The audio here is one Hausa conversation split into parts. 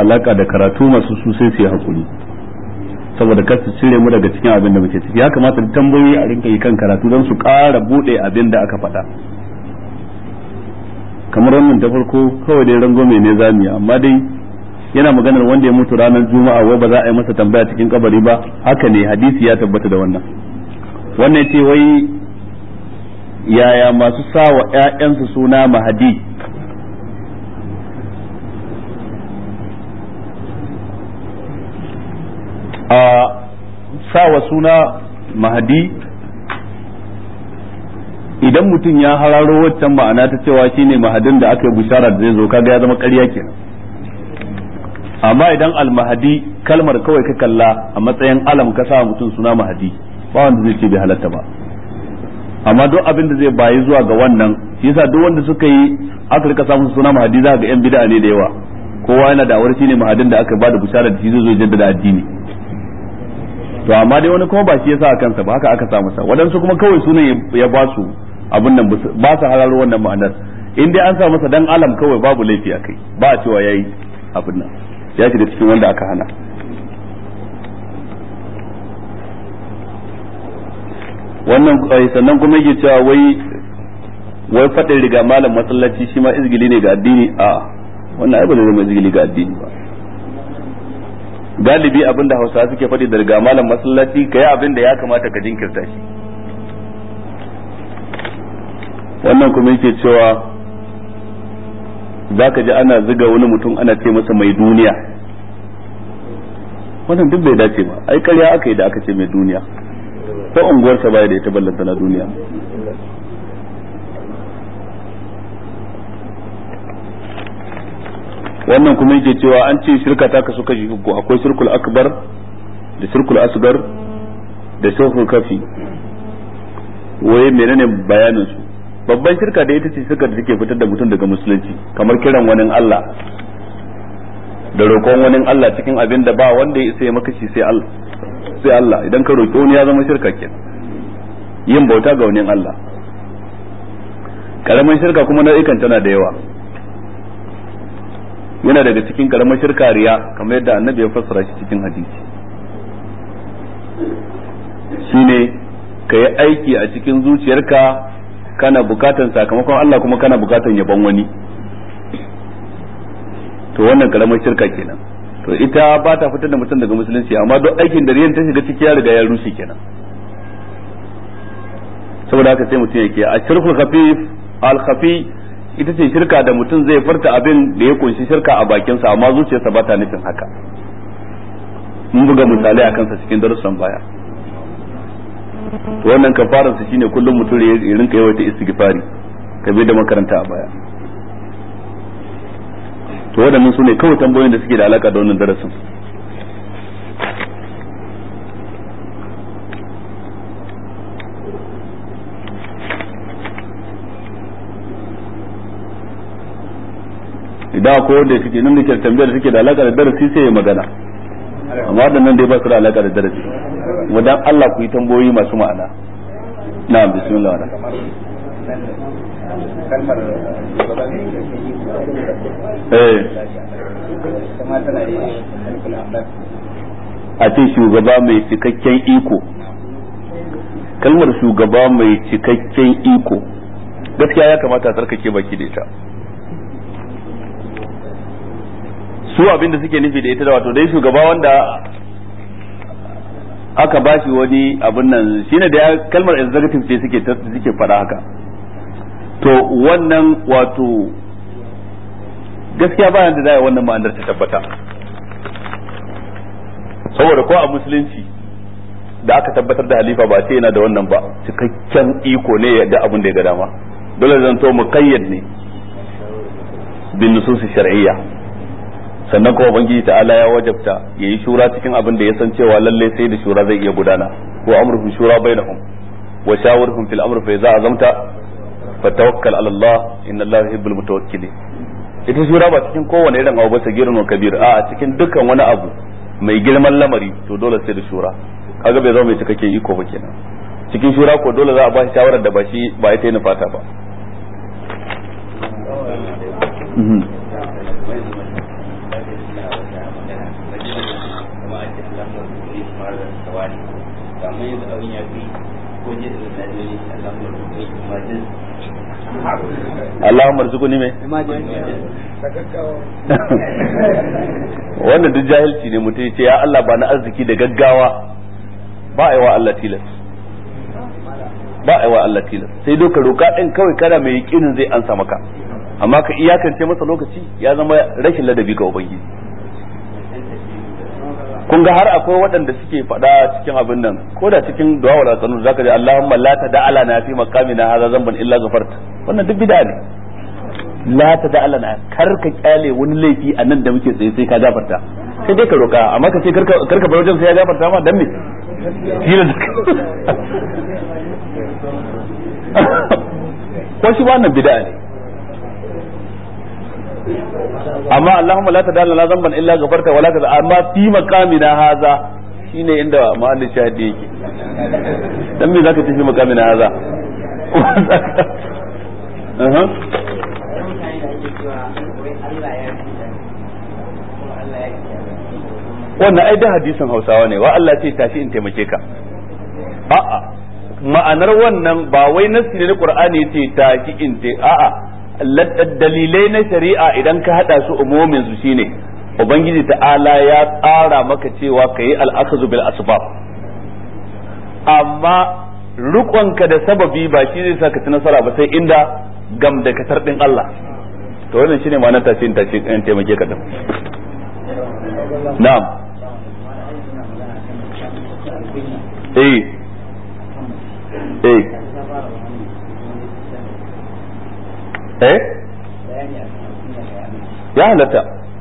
alaka da karatu masu su sai su yi hakuri saboda kar su cire mu daga cikin abin da muke ciki. Ya kamata da tambayoyi a rinka yi kan karatu don su ƙara bude abin da aka faɗa. Kamar wannan ta farko kawai dai rangwame ne zamu yi, amma dai yana maganar wanda ya mutu ranar juma'a wai ba za a yi masa tambaya cikin kabari ba. Haka ne, hadisi ya tabbata da wannan. Wannan ce wai yaya masu sawa ƴaƴansu suna Mahadi a sawa suna Mahadi idan mutum ya hararo waccan ma'ana ta cewa shine mahadin da aka yi bishara da zai zo, kaga ya zama ƙarya kenan. Amma idan al-mahadi kalmar kawai ka kalla a matsayin alam ka sa mutum suna Mahadi, ba wanda zai ce bai halatta ba. Amma duk abin da zai bayi zuwa ga wannan, shi yasa duk wanda suka yi aka rika samun suna Mahadi za ga yan bid'a ne da yawa. Kowa yana da awar shine mahadin da aka bada bishara da shi zai zo jaddada addini. To amma dai wani kuma ba shi yasa a kansa ba, haka aka sa masa. Wadansu kuma kawai sunan ya ba su abin nan, ba su hararo wannan ma'anar. In dai an sa masa dan alam kawai babu laifi a kai, ba a cewa yayi abin nan, ya shiga cikin wanda aka hana. Wannan sannan kuma yake cewa wai faɗin riga malam masallaci shi ma izgili ne ga addini. A wannan ai ba zai zama izgili ga addini ba. Galibi abinda Hausawa suke faɗi da riga malam masallaci, kai abinda ya kamata ka jinkirta shi. Wannan kuma yake cewa zaka ji ana ziga wani mutum ana ce masa mai duniya. Wannan duk bai dace ba, ai ƙarya aka yi da aka ce mai duniya, ko unguwarsa baya da ita ballanta na duniya. Wannan kuma yake cewa an ce shirka ta kasu kashi uku, akwai shirkul akbar da shirkul asgar da shirkul kafi. Waye menene bayanin su? Babban shirka da ita ce shirka da take fitar da mutum daga musulunci, kamar kiran wani Allah da roƙon wani Allah cikin abin da ba wanda ya isa ya maka shi sai Allah. Idan ka roƙi wani ya zama shirka kenan, yin bauta ga wani Allah. Karamin shirka kuma nau'ikan tana da yawa. Yana daga cikin karamin shirka riya, kamar yadda annabi ya fassara shi cikin hadisi. Shine ka yi aiki a cikin zuciyarka kana bukatan sakamakon Allah kuma kana bukatan yabon wani. To wannan karamin shirka kenan. To ita ba ta fitar da mutum daga musulunci, amma duk aikin da riyan ta shiga ciki ya riga ya rushe kenan. Saboda haka sai mutum yake a shirkul khafif al-khafi, ita ce shirka da mutum zai farta abin da ya kunshi shirka a bakinsa amma zuciyarsa ba ta nufin haka. Mun buga misalai akan sa cikin darussan baya. To wannan kafaran sa shine kullum mutum ya rinka yawaita istighfari, kabe da makaranta a baya. To waɗannan su ne kawai tambayoyin da suke da alaka da wannan darasin. idan ko wanda suke nan da ke tambayar da suke da alaka da darasi sai ya magana, amma waɗannan dai ba su da alaka da darasi. Wadan Allah ku yi tambayoyi masu ma'ana. Na'am, bismillah. Kalmar a ce shugaba mai cikakken iko. Kalmar shugaba mai cikakken iko gaskiya ya kamata a tsarkake baki da ita. Su abinda suke nufi da ita da wato dai shugaba wanda aka bashi wani abin nan shine da kalmar executive ce suke fada haka. To wannan wato gaskiya bayan da zai wannan ma'anar ta tabbata, saboda ko a musulunci da aka tabbatar da halifa ba ce yana da wannan ba, cikakken iko ne da abin da ya ga dama, dole zan to muqayyad ne bin nusus shar'iyya. Sannan kuma ubangiji ta'ala ya wajabta yayi shura cikin abin da ya san cewa lalle sai da shura zai iya gudana, wa amruhum shura bainahum wa shawirhum fil amri fa idza azamta fatawakkal ala Allah inna Allah yuhibbul mutawakkilin. Ita shura ba cikin kowane irin abu ba, sagirun wa kabir, a cikin dukkan wani abu mai girman lamari to dole sai da shura. Kaga bai zama mai cikakken iko ba kenan. Cikin shura ko dole za a ba shi shawarar da ba ita yana fata ba. Allahumma arzuqni me wannan duk jahilci ne mutum ce ya Allah ba na arziki da gaggawa ba a yi wa Allah tilas sai doka roka din kawai kana mai yakinin zai ansa maka amma ka iyakance masa lokaci ya zama rashin ladabi ga ubangiji. kun ga har akwai waɗanda suke faɗa cikin abin nan ko da cikin du'a wal qanun zaka ji Allahumma la tada'ala na fi maqamina hadha zamban illa ghafarta wannan duk bid'a ne. la tada'ala na kar ka kyale wani laifi a nan da muke tsaye sai ka gafarta sai dai ka roka amma ka ce karka bar wajen sai ya gafarta ma dan me ko shi wannan bid'a ne. amma Allahumma la tadalla la zamban illa ghafarta wala kaza amma fi maqamina haza shine inda mahallin shahidi yake dan me zaka tafi maqamina haza wannan ai da hadisin Hausawa ne wa Allah ce tashi in taimake ka a'a ma'anar wannan ba wai nasi ne na Qur'ani yace tashi in a'a dalilai na shari'a idan ka hada su umumin su shine ubangiji ta'ala ya tsara maka cewa kayi al-akhdhu bil asbab amma rukonka da sababi ba shi zai saka ci nasara ba sai inda gam da katar din Allah to wannan shine ma'anar tashi in taimake ka din na'am ya halatta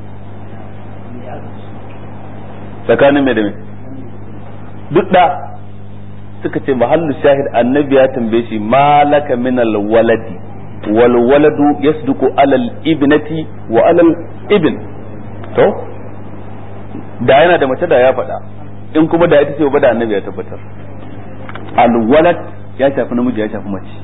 tsakanin mai da mai duk da suka ce mahallu shahid annabi ya tambaye shi malaka min alwaladi wal waladu yasduqu alal ibnati wa alal ibn to da yana da mace da ya faɗa in kuma da ita ce ba da annabi ya tabbatar alwalad ya shafi namiji ya shafi mace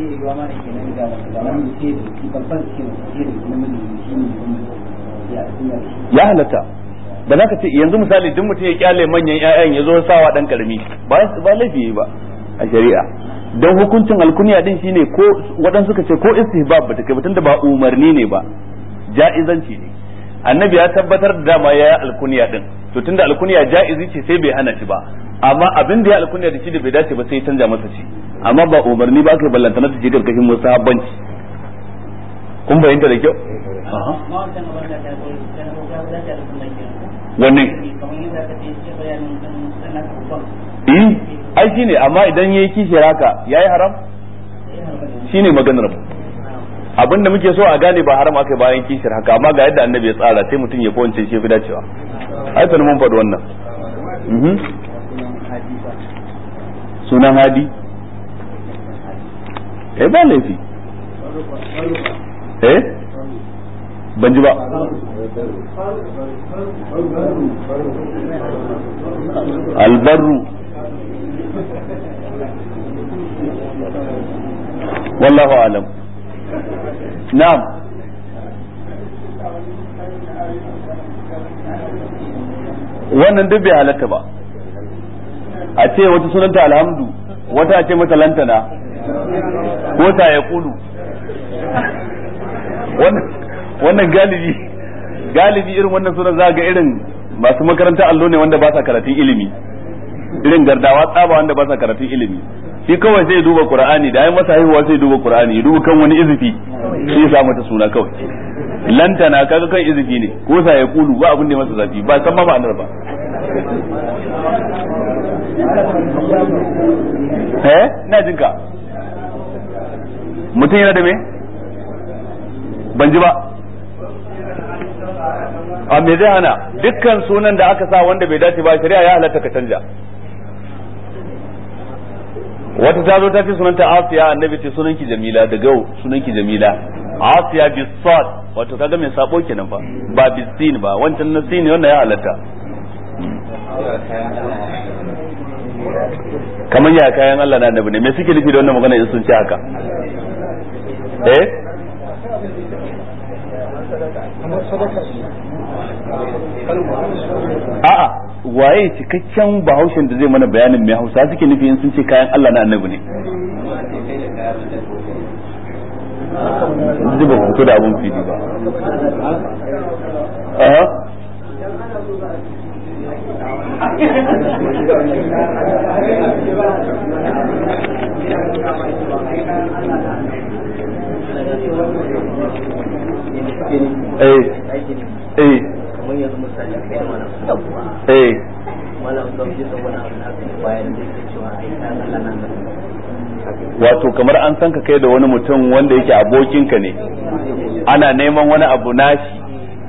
ya halatta da za ka ce yanzu misali duk mutum ya kyale manyan ƴaƴan ya zo sawa dan karami ba laifi ba a shari'a don hukuncin alkunya din shine ko waɗansu suka ce ko istihbab ba ta kai tunda ba umarni ne ba ja'izanci ne annabi ya tabbatar da dama ya yi alkunya din to tunda alkunya ja'izi ce sai bai hana shi ba amma abin da ya alkunya da shi da bai dace ba sai ya canja masa shi amma ba umarni ba kai ballantana ta je karkashin musahabbanci kun bayyanta da kyau wanne ai shine amma idan yayi kishiyar haka yayi haram shine maganar abinda muke so a gane ba haram akai bayan kishiyar haka amma ga yadda annabi ya tsara sai mutum ya kowance shi fi dacewa ai tana mun faɗi wannan sunan hadi ba laifi ban ji ba albarru wallahu alam na'am wannan duk bai halatta ba a ce wata sunanta alhamdu wata a ce mata lantana ko ta ya kulu wannan galibi irin wannan sunan za ga irin masu makarantar allo ne wanda ba sa karatun ilimi irin gardawa tsaba wanda ba sa karatun ilimi shi kawai sai duba qur'ani da ai masa haihuwa sai duba qur'ani ya duba kan wani izifi sai ya sa mata suna kawai lantana kaga kan izifi ne ko sa ya kulu ba abin da masa zafi ba san ma ma'anar ba ina jinka mutum yana da me ban ji ba a me zai hana dukkan sunan da aka sa wanda bai dace ba shari'a ya halatta ka canja wata ta zo ta ce sunanta Asiya annabi ce sunanki Jamila daga yau sunanki Jamila Asiya bisad wato kaga mai sabo kenan ba bisin ba wancan na sin wanda ya halatta kamar ya kayan Allah na annabi ne me suke nufi da wannan magana in sun ce haka a'a waye cikakken bahaushen da zai mana bayanin mai Hausa suke nufi in sun ce kayan Allah na annabi ne zai ba fito da abun fili ba wato kamar an san ka kai da wani mutum wanda yake abokinka ne ana neman wani abu nashi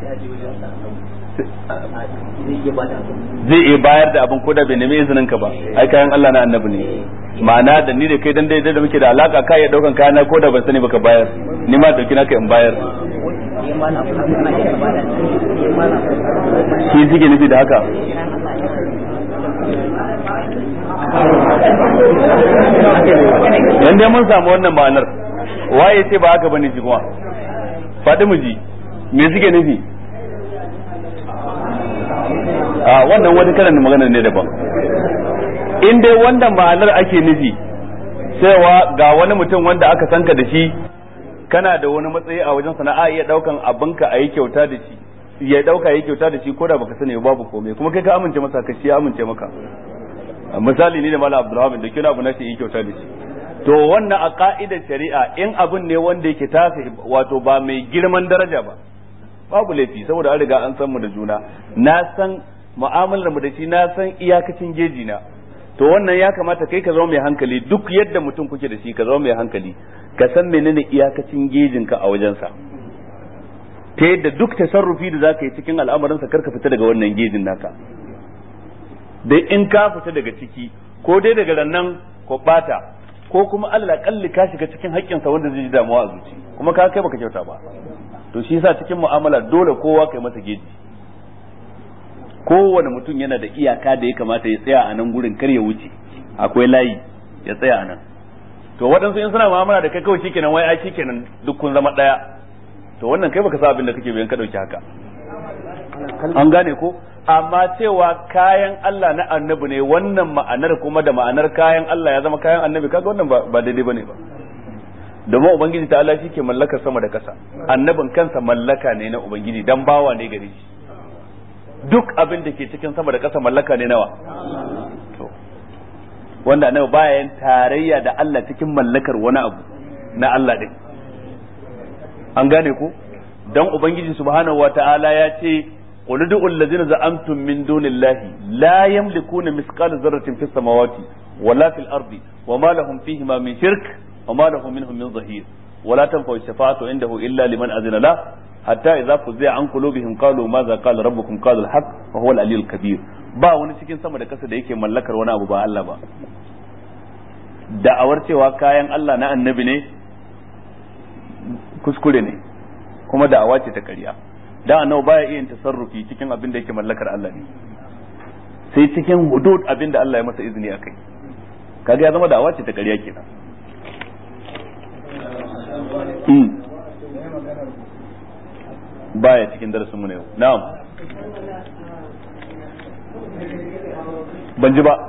zai iya bayar da abin ko da bai nemi izinin ka ba ai kayan Allah na annabi ne ma'ana da ni da kai dan daidai da muke da alaka ka iya daukan kayana ko da ban sani baka bayar ni ma dauki naka in bayar shi suke nufi da haka yanda mun samu wannan ma'anar waye ce ba haka bane ji kuma faɗi mu ji me suke nufi a wannan wani kalan magana ne daban in dai wannan ma'anar ake nufi cewa ga wani mutum wanda aka sanka da shi kana da wani matsayi a wajen sana'a iya daukan abinka a yi kyauta da shi ya dauka yi kyauta da shi ko da baka sani babu komai kuma kai ka amince masa ka shi ya amince maka misali ni da Malam Abdulrahman da kina abu na shi yi kyauta da shi to wannan a ka'idar shari'a in abin ne wanda yake tafi wato ba mai girman daraja ba babu laifi saboda an riga an san mu da juna na san mu'amalar mu da shi na san iyakacin geji na to wannan ya kamata kai ka zama mai hankali duk yadda mutum kuke da shi ka zama mai hankali ka san menene iyakacin gejin ka a wajensa ta yadda duk tasarrufi da zaka yi cikin al'amuransa karka fita daga wannan gejin naka dai in ka fita daga ciki ko dai daga rannan ko bata ko kuma Allah kalli ka shiga cikin haƙƙinsa wanda zai ji damuwa a zuci kuma ka kai baka kyauta ba to shi yasa cikin mu'amala dole kowa kai masa geji kowane mutum yana da iyaka da ya kamata ya tsaya a nan gurin kar ya wuce akwai layi ya tsaya a nan to waɗansu in suna mu'amala da kai kawai shikenan wai ai shikenan duk kun zama ɗaya to wannan kai baka sa abin da kake bayan ka dauki haka an gane ko amma cewa kayan Allah na annabi ne wannan ma'anar kuma da ma'anar kayan Allah ya zama kayan annabi kaga wannan ba daidai bane ba domin ubangiji ta Allah shike mallakar sama da kasa annabin kansa mallaka ne na ubangiji dan bawa ne gare shi duk abin da ke cikin sama da kasa mallaka ne nawa to wanda annabi baya yin tarayya da Allah cikin mallakar wani abu na Allah din an gane ko dan ubangiji subhanahu wataala ya ce qul du'u allazina za'amtum min dunillahi la yamlikuna mithqala dharratin fis samawati wala fil ardi wama lahum fihi ma min shirk wama lahum minhum min zahir wala tanfa'u shafa'atu indahu illa liman azina la hatta idza fuzi'a an qulubihim qalu madha qala rabbukum qala al-haq wa huwa al-aliyyul kabir ba wani cikin sama da kasa da yake mallakar wani abu ba Allah ba da'awar cewa kayan Allah na annabi ne kuskure ne kuma da'awa ce ta ƙarya dan annabi baya iya tasarrufi cikin abin da yake mallakar Allah ne sai cikin hudud abin da Allah ya masa izini akai kaga ya zama da'awa ce ta ƙarya kenan baya cikin darasin mu ne yau na'am ban ji ba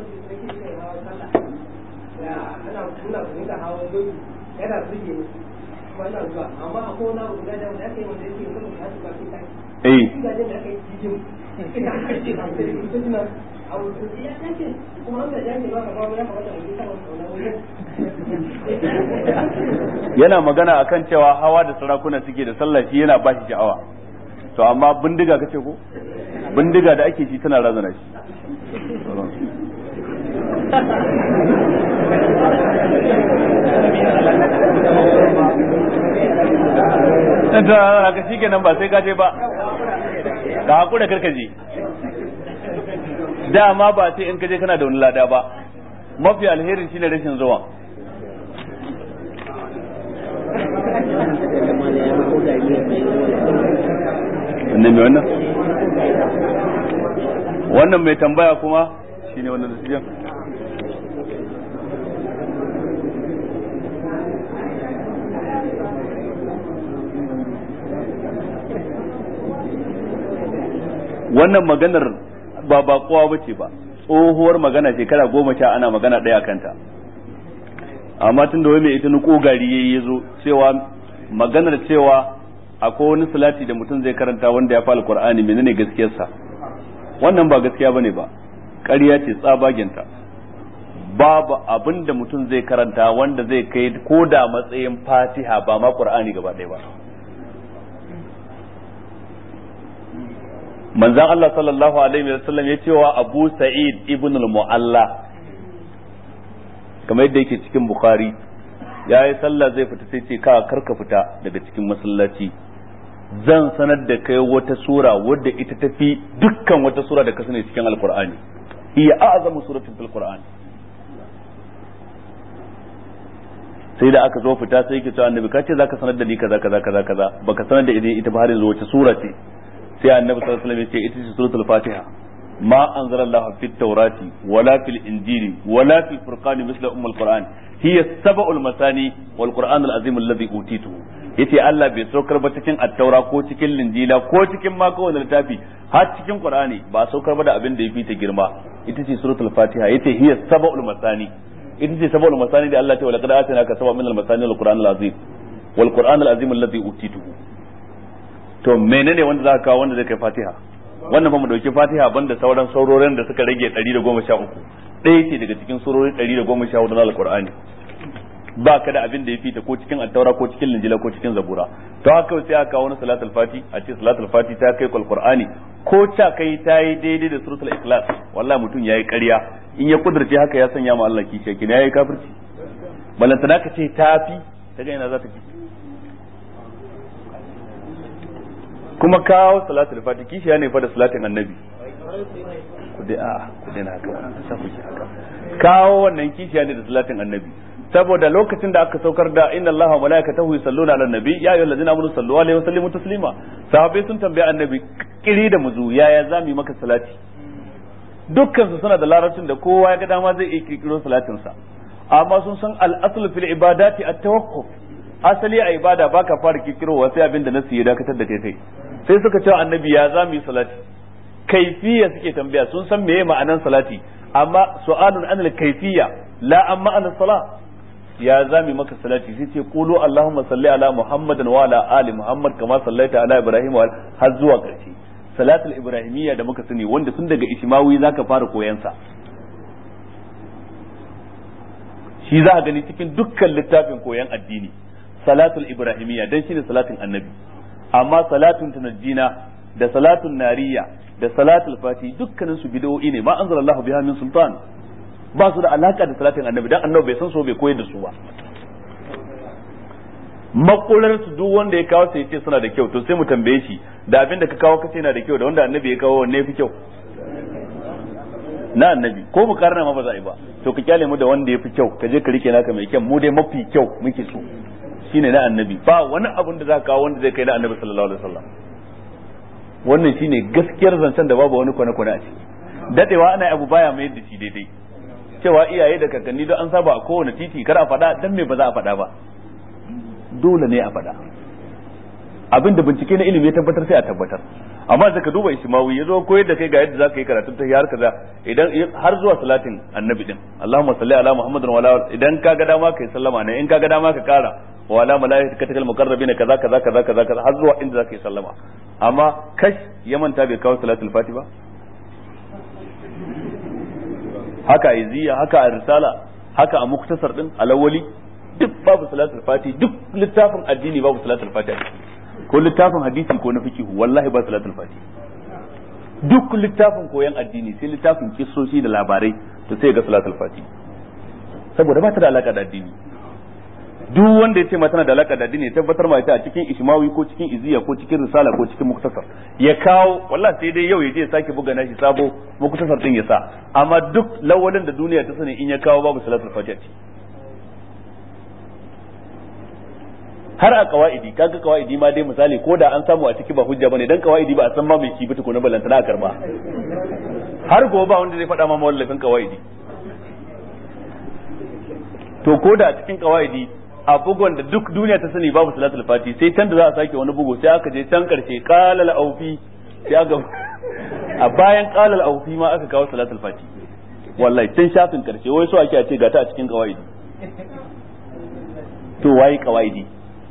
yana magana akan cewa hawa da sarakuna suke da sallah shi yana ba shi sha'awa to amma bindiga kace ko bindiga da ake shi tana razana shi da haka shi kenan ba sai ka je ba ka hakura karka je dama ba sai in ka je kana da wani lada ba mafi alherin shine rashin zuwa wannan mai tambaya kuma shine wannan da wannan maganar ba baƙuwa bace ba, tsohuwar magana shekara 10 ana magana ɗaya kanta. Amma tun da wai mai ita nuko gari ya zo cewa maganar cewa akwai wani salati da mutum zai karanta wanda ya fa alqur'ani menene gaskiyarsa, wannan ba gaskiya bane ba, ƙarya ce tsabagenta. Babu abin da mutum zai karanta wanda zai kai ko da matsayin Fatiha ba ma Qur'ani gaba ɗaya ba. Manzon Allah sallallahu alaihi wa sallam ya ce wa Abu Sa'id ibn al-Mu'alla, kamar yadda yake cikin Bukhari, ya yi sallah zai fita sai ce ka karka fita daga cikin masallaci, zan sanar da kai wata sura wadda ita tafi dukkan wata sura da ka sani cikin Al-Qur'ani, hiya a'zamu suratin fil Qur'an. sai da aka zo fita sai yake cewa annabi ka ce zaka sanar da ni kaza kaza kaza kaza baka sanar da ita ba har yanzu wace sura ce, sai annabi sallallahu alaihi wasallam ya ce ita ce suratul Fatiha. ما أنزل الله في التوراة ولا في الإنجيل ولا في الفرقان مثل أم القرآن هي السبع المثاني والقرآن العظيم الذي أوتيته. yace Allah bai saukar ba cikin attaura ko cikin linjila ko cikin ma kowane littafi har cikin Qur'ani ba saukar ba da abin da yafi ta girma, ita ce suratul Fatiha. yace hiya sab'ul masani, ita ce sab'ul masani da Allah ta wala qad atanaka sab'a min al-masani wal-Qur'an al-azim wal-Qur'an al-azim alladhi utituhu. to menene wanda zaka kawo wanda zai kai Fatiha? wannan ba mu dauki Fatiha banda sauran saurorin da suka rage 113, ɗaya ce daga cikin surori 114 na Al-Qur'ani. ba ka da abin da ya fita ko cikin At-Taura ko cikin Injila ko cikin Zabura. to haka sai aka kawo wani salatul fati, a ce salatul fati ta kai Al-Qur'ani ko ta kai ta yi daidai da suratul Ikhlas, wallahi mutum yayi ƙarya. in ya kudurce haka ya sanya ma Allah kishiya, kina yayi kafirci. balantana ka ce tafi, ta ga ina za ta fi. kuma kawo salatul fati kishiya ne fa da salatin annabi. ku dai na haka sa ku ki haka kawo wannan kishiya ne da salatin annabi, saboda lokacin da aka saukar da inna allaha wa malaikatahu yusalluna ala nabi ya ayyuhallazina amanu sallu alaihi wa sallimu taslima, sahabbai sun tambaye annabi kiri da muzu yaya zamu maka salati. dukkan su suna da larabcin da kowa ya ga dama zai iya kirkiro salatin sa, amma sun san al-asl fil ibadati at-tawakkuf. asali a ibada baka fara kirkirowa sai abin da nasu ya dakatar da kai. sai suka ce annabi ya zamu yi salati, kaifiya suke tambaya, sun san meye ma'anan salati amma su'alun anil kaifiya la an ma'anar salat. ya zami maka salati sai ce qulu allahumma salli ala muhammadin wa ala ali muhammad kama sallaita ala ibrahim wa har zuwa karshe. salatul ibrahimiyya da muka sani wanda tun daga ishmawi zaka fara koyan sa, shi za a gani cikin dukkan littafin koyan addini. salatul ibrahimiyya dan shine salatin annabi, amma salatun tunajjina da salatun nariya da salatul fati dukkanin su bid'o'i ne, ma anzalallahu biha min sultan, ba su da alaka da salatin annabi, dan annabi bai san so bai koyar da su ba. makular su duk wanda ya kawo sai yace suna da kyau, to sai mu tambaye shi da abin da ka kawo kace yana da kyau da wanda annabi ya kawo wanne yafi kyau? na annabi, ko mu karna ma ba za a yi ba. to ka kyale mu da wanda yafi kyau, ka je ka rike naka mai kyau, mu dai mafi kyau muke so shine na annabi. ba wani abun da za ka kawo wanda zai kai na annabi sallallahu alaihi wasallam. wannan shine gaskiyar zancen da babu wani kwane-kwane a ciki. dadewa ana abu baya mai da shi daidai, cewa iyaye da kakanni don an saba a kowane titi kar a faɗa, dan me ba za a faɗa ba? dole ne a faɗa. abin da bincike na ilimi ya tabbatar sai a tabbatar. amma da ka duba Ishmawi ya zo koyar da kai ga yadda za ka yi karatun ta har kaza, idan har zuwa salatin annabi din Allahumma salli ala Muhammadin wa ala, idan ka ga dama kai sallama ne, in ka ga dama ka kara wa ala malaikatil muqarrabin kaza kaza kaza kaza har zuwa inda za ka yi sallama. amma kash ya manta bai kawo salatul fati ba. haka iziya, haka a risala, haka a muktasar din alawali, duk babu salatul fati. duk littafin addini babu salatul fati, ko littafin hadisi ko na fiqh wallahi ba salatul fati. duk littafin koyan addini sai littafin kissoshi da labarai, to sai ga salatul fati, saboda ba ta da alaka da addini. duk wanda yace ma tana da alaka da addini ya tabbatar ma ita a cikin ishmawi ko cikin iziya ko cikin risala ko cikin muktasar ya kawo, wallahi sai dai yau ya je ya sake buga nashi sabo muktasar din ya sa. amma duk lawalin da duniya ta sani in ya kawo babu salatul fatiha ce. har a kawaidi, kaga kawaidi ma dai misali ko da an samu a ciki ba hujja bane, dan kawaidi ba a san ma mai shi bita ko na balantana a karba. har gobe ba wanda zai faɗa ma mawallafin kawaidi. to ko da a cikin kawaidi a bugun da duk duniya ta sani babu salatul fati, sai can da za a sake wani bugu sai aka je can karshe qala al-awfi, sai aka a bayan qalal awfi ma aka kawo salatul fati wallahi tun shafin karshe wai so ake a ce gata a cikin qawaidi to waye qawaidi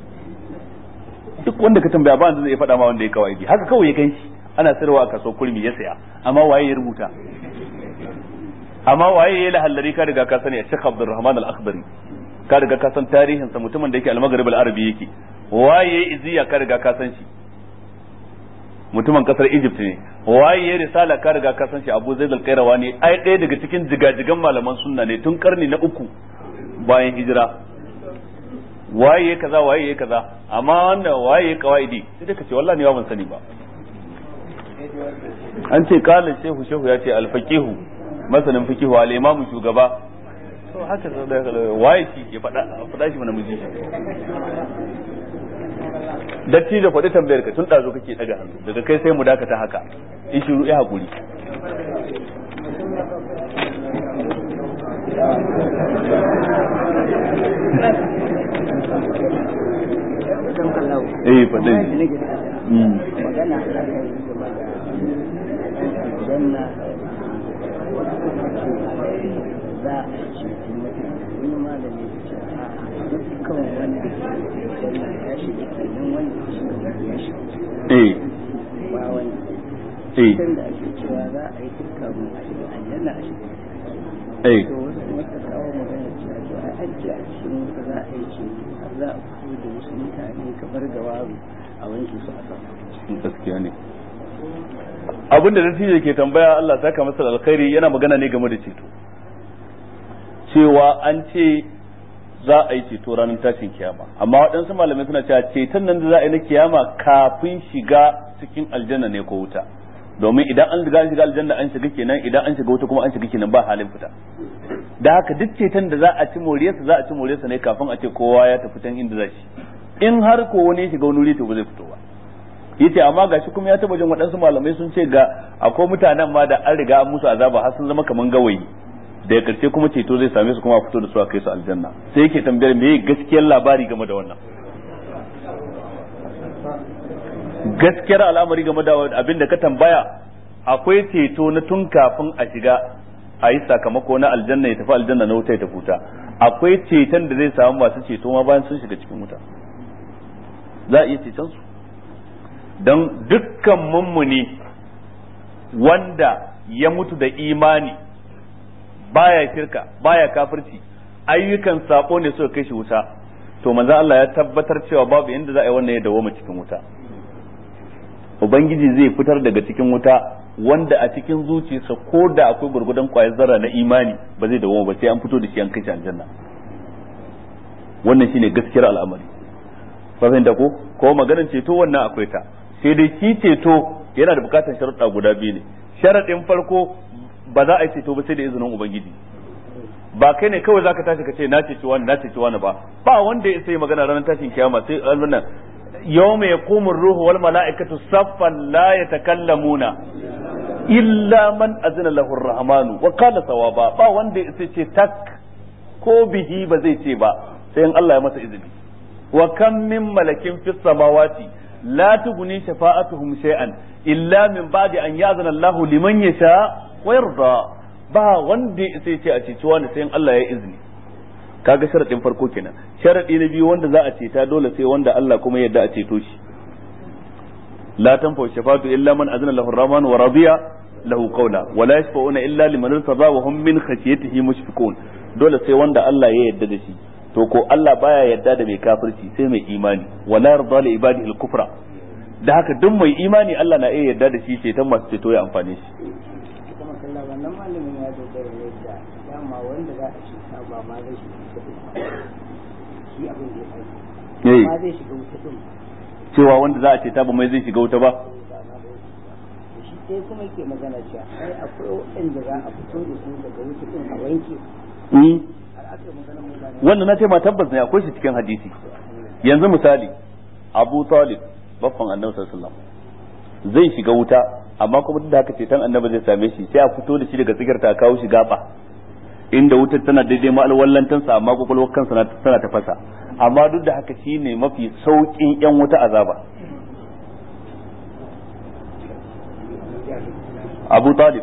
duk wanda ka tambaya ba wanda zai faɗa ma wanda ya qawaidi haka kawai ya ganshi ana sirwa a kaso kurmi ya saya amma waye ya rubuta amma waye ya lahallari ka riga ka sani a Sheikh Abdulrahman Al-Akhdari ka riga ka san tarihin sa mutumin da yake al-Maghrib al-Arabi yake waye iziya ka riga ka san shi mutumin kasar Egypt ne waye risala ka riga ka san shi Abu Zaid al-Qayrawani ai ɗaya daga cikin jigajigan malaman sunna ne tun karni na 3 bayan hijira waye kaza amma wanda waye kawaidi sai ka ce wallahi ni ba ban sani ba an ce kala shehu ya ce al-faqihu masanin fiqihu al-imamu shugaba to haka waye shi ya faɗa shi mana miji datti da faɗi tambayar ka tun ɗazo kake ɗaga hannu daga kai sai mu dakata haka in shiru ya haƙuri faɗi magana janna za a ce wani malami ya ce dukkan wanda ya shiga kenan wanda ya shiga ba wani can da ake cewa za a yi dukkan a shiga aljanna a shiga to wasu maka kawo magana cewa to a ajiye a cikin wuta za a yi ce za a fito da wasu mutane kamar gawaru a wanke su a sama gaskiya ne abin da dattijo ke tambaya Allah saka masa alkhairi yana magana ne game da ceto cewa an ce za a yi ceto ranar tashin kiyama amma waɗansu malamai suna cewa ceton nan da za a yi na kiyama kafin shiga cikin aljanna ne ko wuta domin idan an shiga aljanna an shiga kenan idan an shiga wuta kuma an shiga kenan ba halin fita da haka duk ceton da za a ci moriyarsa ne kafin a ce kowa ya tafi can inda za shi in har ko wani ya shiga wani wuri to ba zai fito ba yace amma gashi kuma ya taba jin waɗansu malamai sun ce ga akwai mutanen ma da an riga an musu azaba har sun zama kaman gawayi da ya karshe kuma ceto zai same su kuma a fito da su a kai su aljanna sai yake tambayar me gaskiyar labari game da wannan gaskiyar al'amari game da abin da ka tambaya akwai ceto na tun kafin a shiga a yi sakamako na aljanna ya tafi aljanna na wuta ya tafi wuta akwai ceton da zai samu masu ceto ma bayan sun shiga cikin wuta za a iya ceton su don dukkan mummuni wanda ya mutu da imani baya shirka baya kafirci ayyukan sako ne suka kai shi wuta to manzo Allah ya tabbatar cewa babu yanda za a yi wannan ya dawo cikin wuta ubangiji zai fitar daga cikin wuta wanda a cikin zuciyarsa ko da akwai gurgudan kwayar zarra na imani ba zai dawo ba sai an fito da shi an kai shi aljanna wannan shine gaskiyar al'amari ba fahimta ko maganar ceto wannan akwai ta sai dai shi ceto yana da bukatar sharuɗa guda biyu ne sharaɗin farko ba za a yi ceto ba sai da izinin ubangiji ba kai ne kawai zaka tashi ka ce na ceci wani ba wanda ya sai magana ranar tashin kiyama sai wannan yawma yaqumu ar-ruhu wal mala'ikatu saffan la yatakallamuna illa man azina lahu ar-rahmanu wa qala sawaba ba wanda ya ce tak ko bihi ba zai ce ba sai in Allah ya masa izini wa kam min malakin fis samawati la tughni shafa'atuhum shay'an illa min ba'di an ya'zana Allahu liman yasha wa yarda ba wanda sai ce a ceci wanda sai in Allah ya izini kaga sharadin farko kenan sharadi na biyu wanda za a ceta dole sai wanda Allah kuma yadda a ceto shi la tanfa shafa'atu illa man azana lahu ar-rahman wa radiya lahu qawla wa la yashfa'una illa liman irtada wa hum min khashyatihi mushfiqun dole sai wanda Allah ya yadda da shi to ko Allah baya yadda da mai kafirci sai mai imani wala yarda li ibadihi al-kufra da haka duk mai imani Allah na iya yadda da shi ceton masu ceto ya amfane shi kuma kallon wannan malamin ya dogara yadda dama wanda za a shiga ba ma zai shiga shi abin da ya sai ma zai shiga wuta din cewa wanda za a ceta ba mai zai shiga wuta ba shi sai kuma yake magana cewa ai akwai wanda za a fito da su daga wuta din a wanke wannan na ce ma tabbas ne akwai shi cikin hadisi yanzu misali Abu Talib baffan Annabi sallallahu alaihi wasallam zai shiga wuta amma kuma duk da haka ceton Annabi zai same shi sai a fito da shi daga tsikar ta kawo shi gaba inda wutar tana daidai ma alwallantansa amma kokolwar kansa tana tafasa amma duk da haka shine mafi saukin yan wuta azaba Abu Talib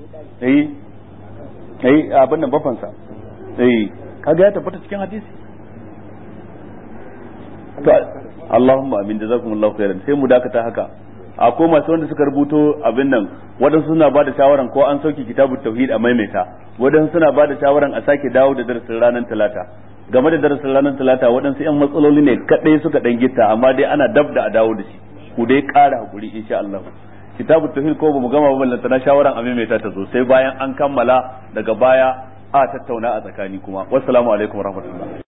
abin nan bafansa kaga ya tabbata cikin hadisi. to Allahumma amin, jazakumullahu khairan. Sai mu dakata haka. Akwai masu wanda suka rubuto abin nan, waɗansu suna ba da shawaran ko an sauke kitabut tauhid a maimaita, waɗansu suna ba da shawaran a sake dawo da darasin ranar talata. Game da darasin ranar talata waɗansu 'yan matsaloli ne kaɗai suka ɗan gitta, amma dai ana dab da a dawo da shi, ku dai ƙara hakuri insha Allah. Kitabut tauhid ko bamu gama ba, ballanta na shawaran a maimaita ta zo sai bayan an kammala, daga baya a tattauna a tsakani kuma. Wassalamu alaikum warahmatullahi.